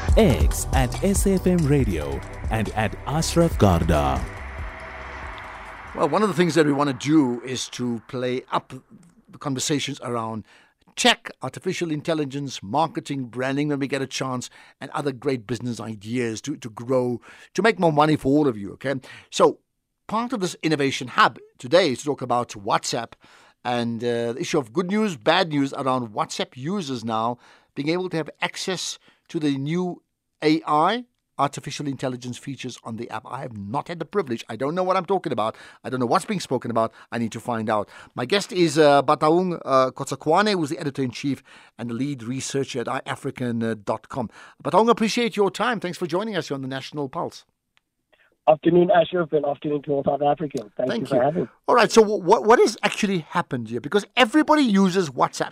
X at SAFM Radio, and at Ashraf Garda. Well, one of the things that we want to do is to play up the conversations around tech, artificial intelligence, marketing, branding when we get a chance, and other great business ideas to grow, to make more money for all of you, okay? So part of this innovation hub today is to talk about WhatsApp and the issue of good news, bad news around WhatsApp users now being able to have access to the new AI, artificial intelligence features on the app. I have not had the privilege. I don't know what I'm talking about. I don't know what's being spoken about. I need to find out. My guest is Bataung Kotsakwane, who's the editor-in-chief and the lead researcher at iAfrican.com. Bataung, appreciate your time. Thanks for joining us here on the National Pulse. Afternoon, Ashraf, and afternoon to all South Africans. Thank you for having me. All right, so what has actually happened here? Because everybody uses WhatsApp.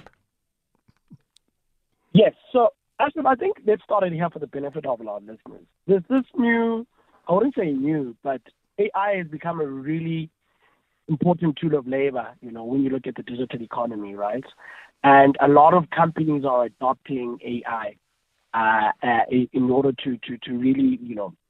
Yes, so Ashraf, I think let's start in here for the benefit of our listeners. There's this new, I wouldn't say new, but AI has become a really important tool of labor, when you look at the digital economy, right? And a lot of companies are adopting AI in order to really,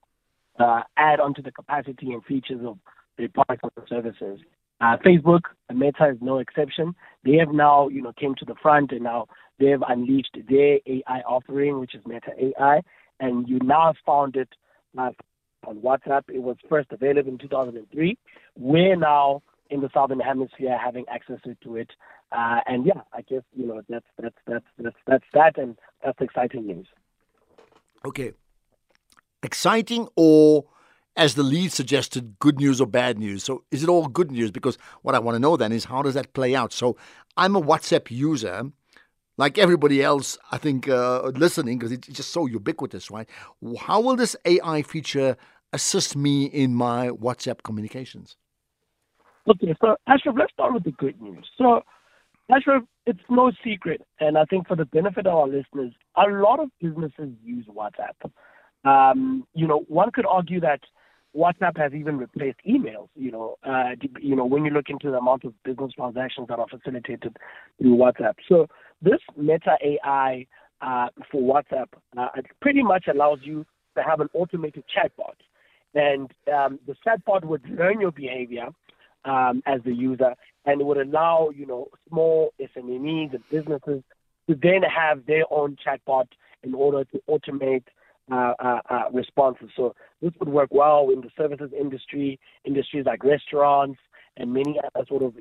add onto the capacity and features of their products and services. Facebook, Meta is no exception. They have now, came to the front, and now they've unleashed their AI offering, which is Meta AI, and you now found it on WhatsApp. It was first available in 2003. We're now in the Southern Hemisphere having access to it, and yeah, I guess that's that, and that's exciting news. Okay, exciting, or as the lead suggested, good news or bad news? So is it all good news? Because what I want to know then is, how does that play out? So I'm a WhatsApp user, like everybody else, I think, listening, because it's just so ubiquitous, right? How will this AI feature assist me in my WhatsApp communications? Okay, so Ashraf, let's start with the good news. So Ashraf, it's no secret, and I think for the benefit of our listeners, a lot of businesses use WhatsApp. One could argue that WhatsApp has even replaced emails, when you look into the amount of business transactions that are facilitated through WhatsApp. So this Meta AI for WhatsApp it pretty much allows you to have an automated chatbot. And the chatbot would learn your behavior as the user, and it would allow, small SMEs and businesses to then have their own chatbot in order to automate responses. So this would work well in the services industries like restaurants and many other sort of,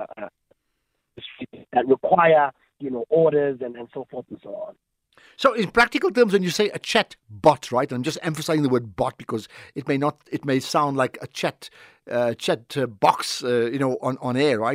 industries that require, orders and so forth and so on. So in practical terms, when you say a chat bot, right, and I'm just emphasizing the word bot because it may sound like a chat box, on air, right?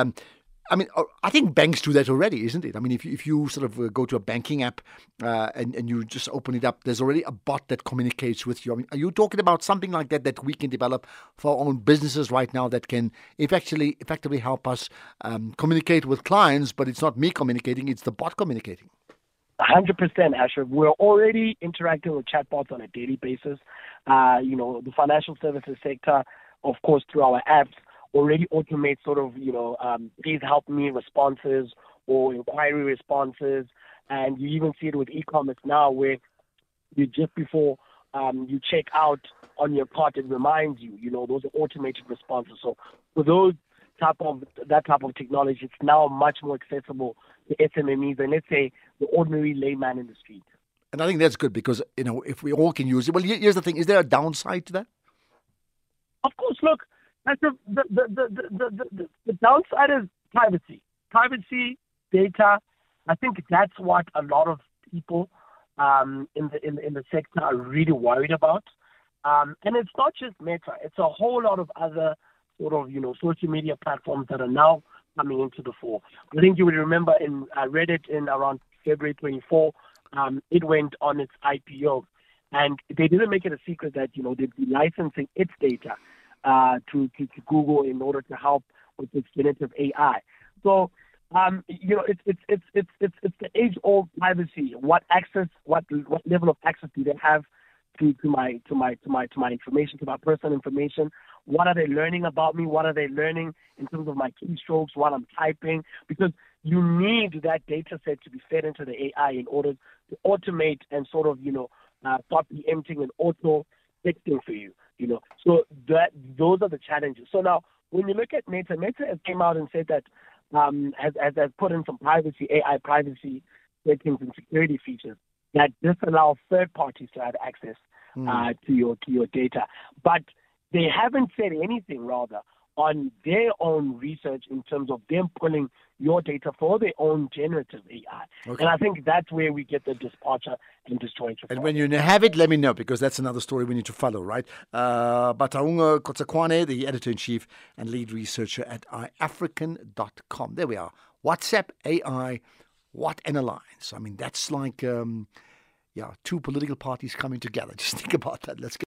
I think banks do that already, isn't it? I mean, if you sort of go to a banking app and you just open it up, there's already a bot that communicates with you. I mean, are you talking about something like that we can develop for our own businesses right now that can effectively help us communicate with clients, but it's not me communicating, it's the bot communicating? 100%, Ashraf. We're already interacting with chatbots on a daily basis. The financial services sector, of course, through our apps, already automate sort of, please help me responses or inquiry responses. And you even see it with e-commerce now, where you just before you check out on your cart, it reminds you, those are automated responses. So for that type of technology, it's now much more accessible to SMEs than, let's say, the ordinary layman in the street. And I think that's good because, if we all can use it. Well, here's the thing. Is there a downside to that? Of course, look, the downside is privacy. Privacy, data. I think that's what a lot of people in the sector are really worried about. And it's not just Meta. It's a whole lot of other sort of, social media platforms that are now coming into the fore. I think you would remember I read it in around February 24, it went on its IPO. And they didn't make it a secret that, they'd be licensing its data to Google in order to help with its generative AI. So, it's the age-old privacy. What level of access do they have to my information, to my personal information? What are they learning about me? What are they learning in terms of my keystrokes, what I'm typing? Because you need that data set to be fed into the AI in order to automate and sort of, start preempting and auto-fixing for you. So those are the challenges. So now, when you look at Meta has came out and said that has put in some AI privacy settings and security features that disallow third parties to have access to your data. But they haven't said anything, rather, on their own research in terms of them pulling your data for their own generative AI. Okay. And I think that's where we get the departure and disjointure. And when you have it, let me know, because that's another story we need to follow, right? Bataunga Kotsakwane, the editor-in-chief and lead researcher at iAfrican.com. There we are. WhatsApp AI, what an alliance. I mean, that's like, two political parties coming together. Just think about that. Let's get